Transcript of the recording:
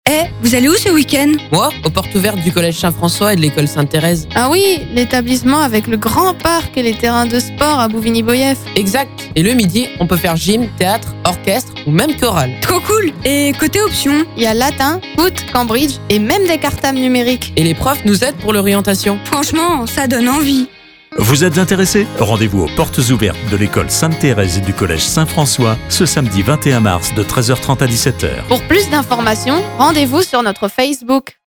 Vous allez où ce week-end? Moi, aux portes ouvertes du collège Saint-François et de l'école Sainte-Thérèse. Ah oui, l'établissement avec le grand parc et les terrains de sport à Bouvigny-Boyef. Exact. Et le midi, on peut faire gym, théâtre, orchestre ou même chorale. Trop cool! Et côté options? Il y a latin, foot, Cambridge et même des cartables numériques. Et les profs nous aident pour l'orientation. Franchement, ça donne envie. Vous êtes intéressé? Rendez-vous aux portes ouvertes de l'école Sainte-Thérèse et du collège Saint-François ce samedi 21 mars de 13h30 à 17h. Pour plus d'informations, rendez-vous sur notre Facebook.